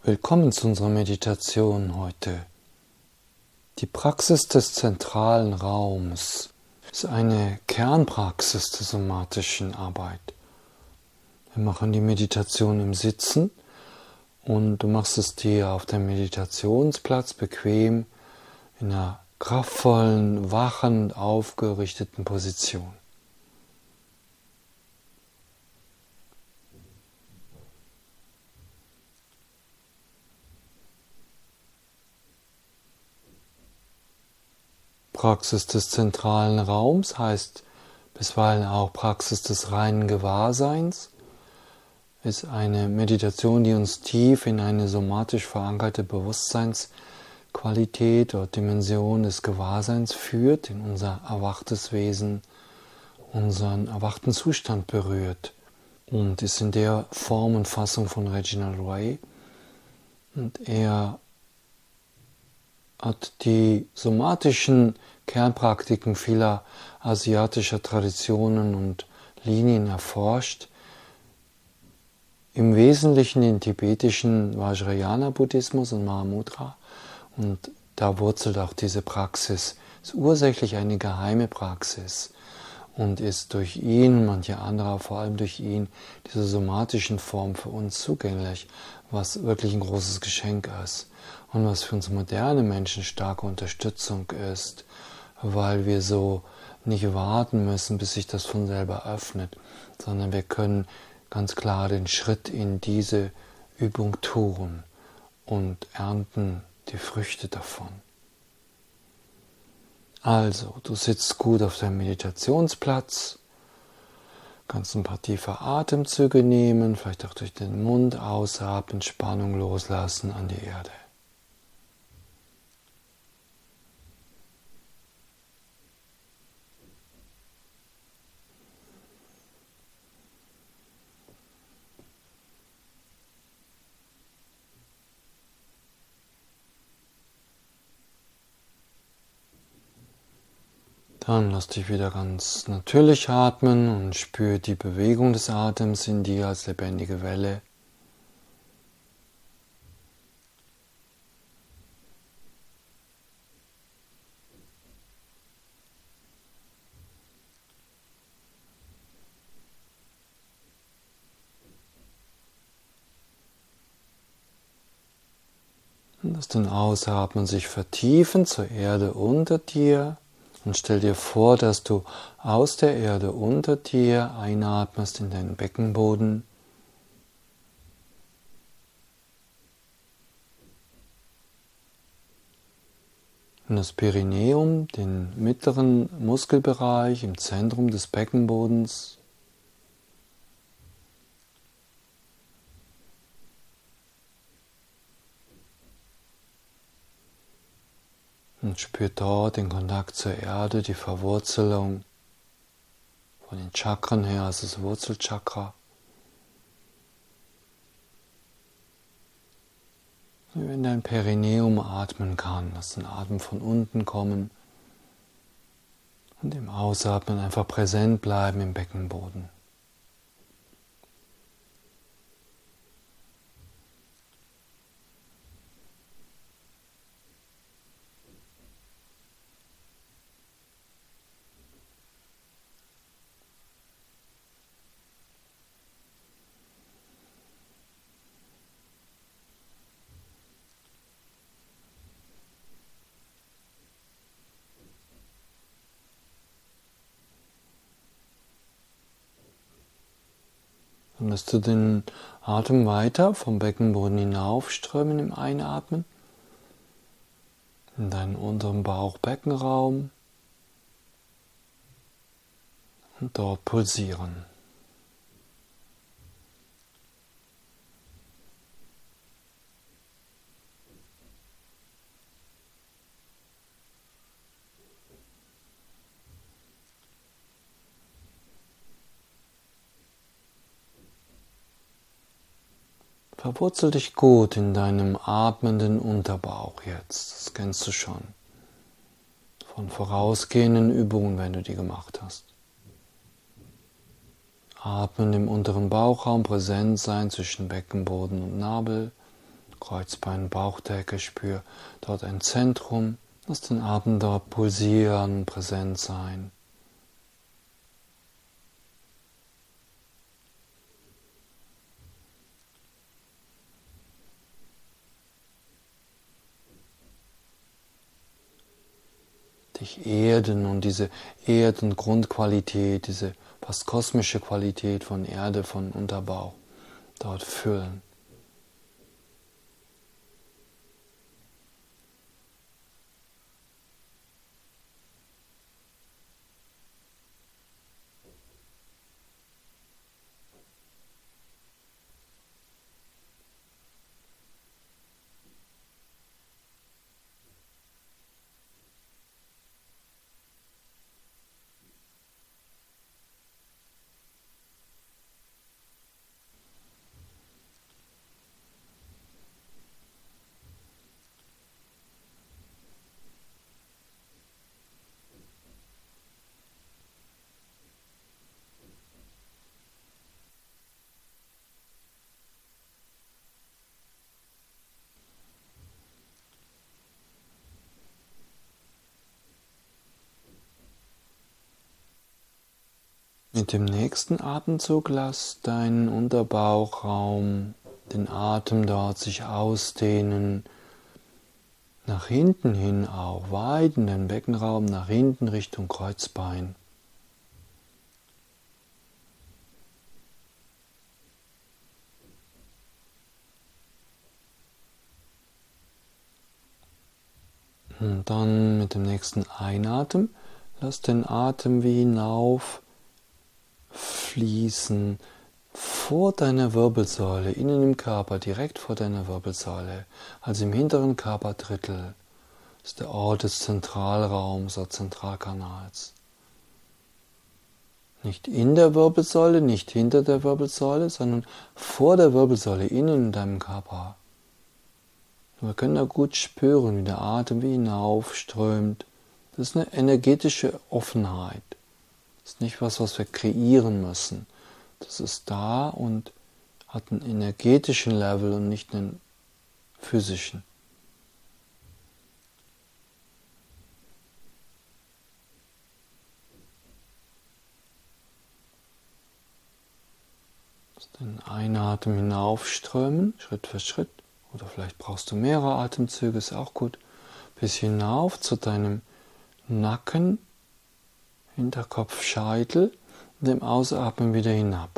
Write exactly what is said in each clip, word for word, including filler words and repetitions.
Willkommen zu unserer Meditation heute. Die Praxis des zentralen Raums ist eine Kernpraxis der somatischen Arbeit. Wir machen die Meditation im Sitzen und du machst es dir auf dem Meditationsplatz bequem in einer kraftvollen, wachen, aufgerichteten Position. Praxis des zentralen Raums heißt bisweilen auch Praxis des reinen Gewahrseins, ist eine Meditation, die uns tief in eine somatisch verankerte Bewusstseinsqualität oder Dimension des Gewahrseins führt, in unser erwachtes Wesen, unseren erwachten Zustand berührt und ist in der Form und Fassung von Reginald Ray. Und er hat die somatischen Kernpraktiken vieler asiatischer Traditionen und Linien erforscht, im Wesentlichen den tibetischen Vajrayana-Buddhismus und Mahamudra, und da wurzelt auch diese Praxis. Es ist ursächlich eine geheime Praxis und ist durch ihn und manche andere, vor allem durch ihn, diese somatischen Form für uns zugänglich, was wirklich ein großes Geschenk ist und was für uns moderne Menschen starke Unterstützung ist, weil wir so nicht warten müssen, bis sich das von selber öffnet, sondern wir können ganz klar den Schritt in diese Übung tun und ernten die Früchte davon. Also, du sitzt gut auf deinem Meditationsplatz, kannst ein paar tiefe Atemzüge nehmen, vielleicht auch durch den Mund ausatmen, Spannung loslassen an die Erde. Dann lass dich wieder ganz natürlich atmen und spür die Bewegung des Atems in dir als lebendige Welle. Und lass den Ausatmen sich vertiefen zur Erde unter dir. Und stell dir vor, dass du aus der Erde unter dir einatmest in deinen Beckenboden. In das Perineum, den mittleren Muskelbereich im Zentrum des Beckenbodens. Und spürt dort den Kontakt zur Erde, die Verwurzelung. Von den Chakren her ist es Wurzelchakra. Und wenn dein Perineum atmen kann, lass den Atem von unten kommen und im Ausatmen einfach präsent bleiben im Beckenboden. Dann lässt du den Atem weiter vom Beckenboden hinaufströmen im Einatmen, in deinen unteren Bauchbeckenraum und dort pulsieren. Verwurzel dich gut in deinem atmenden Unterbauch jetzt. Das kennst du schon von vorausgehenden Übungen, wenn du die gemacht hast. Atmen im unteren Bauchraum, präsent sein zwischen Beckenboden und Nabel, Kreuzbein, Bauchdecke, spür dort ein Zentrum, lass den Atem dort pulsieren, präsent sein. Dich erden und diese Erden-Grundqualität, diese fast kosmische Qualität von Erde, von Unterbauch dort füllen. Mit dem nächsten Atemzug lass deinen Unterbauchraum, den Atem dort sich ausdehnen, nach hinten hin auch, weiten den Beckenraum nach hinten Richtung Kreuzbein. Und dann mit dem nächsten Einatmen, lass den Atem wie hinauf fließen vor deiner Wirbelsäule, innen im Körper, direkt vor deiner Wirbelsäule, also im hinteren Körperdrittel. Das ist der Ort des Zentralraums oder Zentralkanals. Nicht in der Wirbelsäule, nicht hinter der Wirbelsäule, sondern vor der Wirbelsäule, innen in deinem Körper. Wir können da gut spüren, wie der Atem wie hinaufströmt. Das ist eine energetische Offenheit. Das ist nicht was, was wir kreieren müssen. Das ist da und hat einen energetischen Level und nicht einen physischen. Den Einatmen hinaufströmen, Schritt für Schritt. Oder vielleicht brauchst du mehrere Atemzüge, ist auch gut. Bis hinauf zu deinem Nacken, Hinterkopf, Scheitel und dem Ausatmen wieder hinab.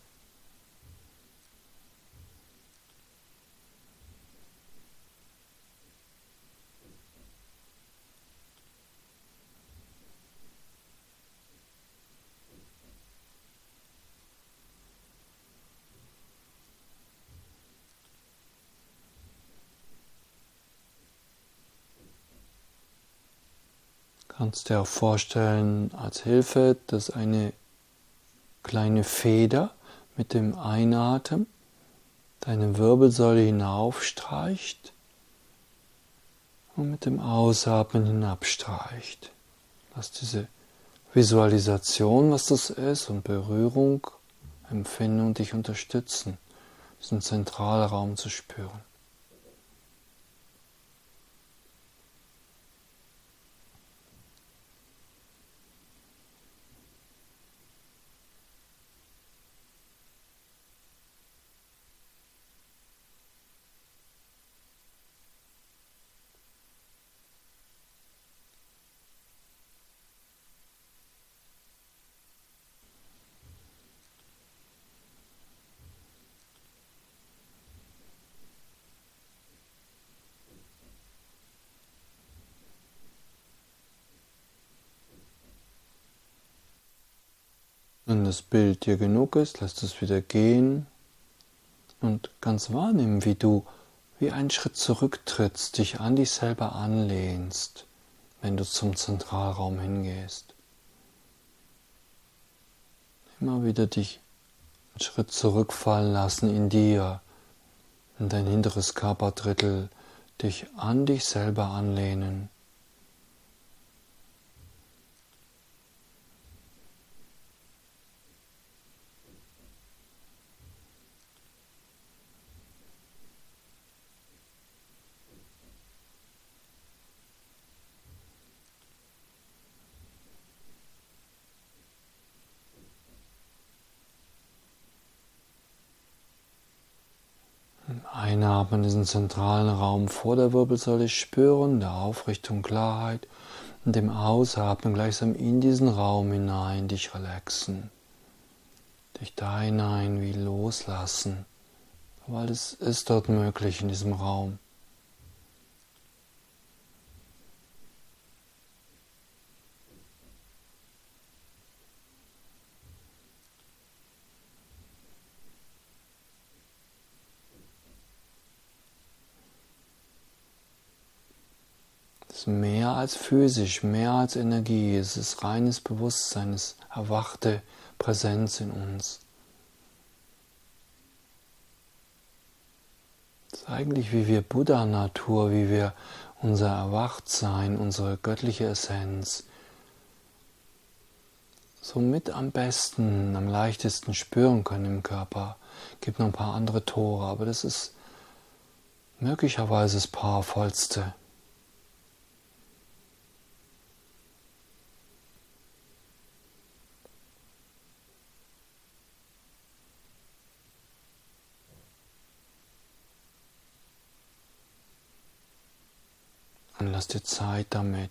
Kannst dir auch vorstellen, als Hilfe, dass eine kleine Feder mit dem Einatmen deine Wirbelsäule hinaufstreicht und mit dem Ausatmen hinabstreicht. Lass diese Visualisation, was das ist, und Berührung, Empfindung dich unterstützen, diesen Zentralraum zu spüren. Wenn das Bild dir genug ist, lass es wieder gehen und ganz wahrnehmen, wie du wie einen Schritt zurücktrittst, dich an dich selber anlehnst, wenn du zum Zentralraum hingehst. Immer wieder dich einen Schritt zurückfallen lassen in dir, in dein hinteres Körperdrittel, dich an dich selber anlehnen. Einatmen, diesen zentralen Raum vor der Wirbelsäule spüren, der Aufrichtung, Klarheit. Und dem Ausatmen gleichsam in diesen Raum hinein dich relaxen. Dich da hinein wie loslassen. Weil es ist dort möglich in diesem Raum. Es ist mehr als physisch, mehr als Energie. Es ist reines Bewusstsein, es ist erwachte Präsenz in uns. Es ist eigentlich wie wir Buddha-Natur, wie wir unser Erwachtsein, unsere göttliche Essenz somit am besten, am leichtesten spüren können im Körper. Es gibt noch ein paar andere Tore, aber das ist möglicherweise das Powervollste. Und lass dir Zeit damit.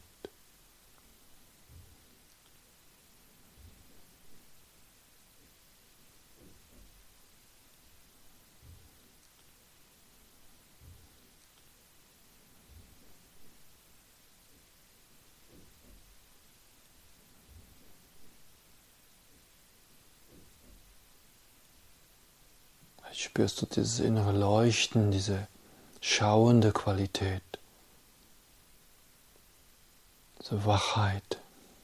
Vielleicht spürst du dieses innere Leuchten, diese schauende Qualität. Diese Wachheit.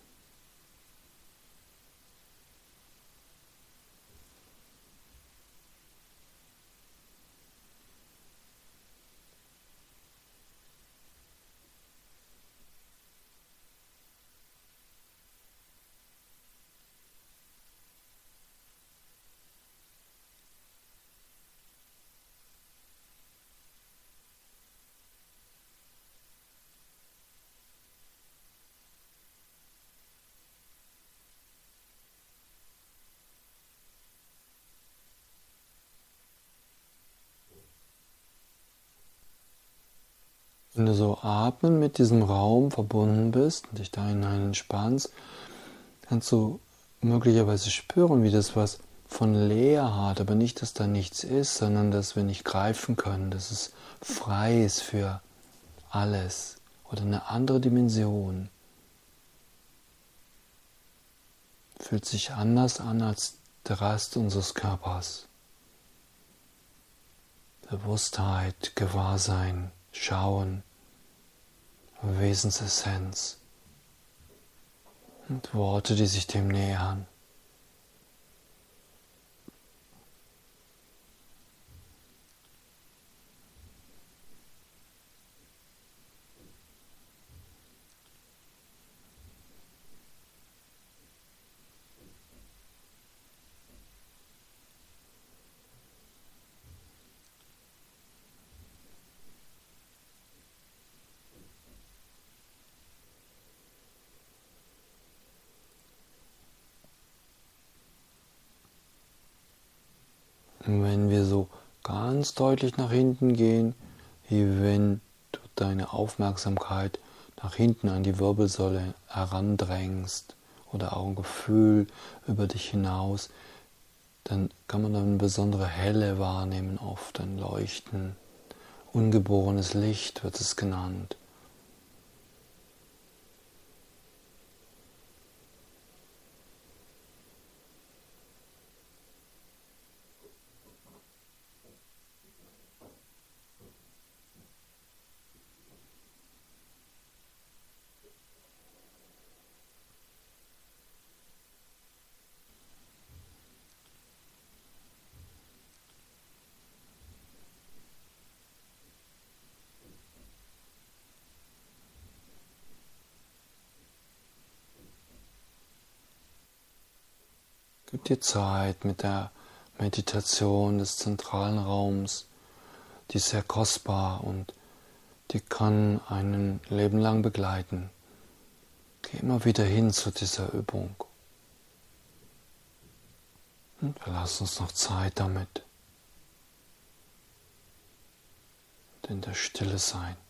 Wenn du so atmen mit diesem Raum verbunden bist und dich da hinein entspannst, kannst du möglicherweise spüren, wie das was von leer hat, aber nicht, dass da nichts ist, sondern dass wir nicht greifen können, dass es frei ist für alles oder eine andere Dimension. Fühlt sich anders an als der Rest unseres Körpers. Bewusstheit, Gewahrsein, Schauen, Wesensessenz und Worte, die sich dem nähern. Und wenn wir so ganz deutlich nach hinten gehen, wie wenn du deine Aufmerksamkeit nach hinten an die Wirbelsäule herandrängst oder auch ein Gefühl über dich hinaus, dann kann man dann eine besondere Helle wahrnehmen, oft ein Leuchten. Ungeborenes Licht wird es genannt. Gib dir Zeit mit der Meditation des zentralen Raums, die ist sehr kostbar und die kann einen Leben lang begleiten. Geh immer wieder hin zu dieser Übung. Und wir lassen uns noch Zeit damit. in der Stille sein.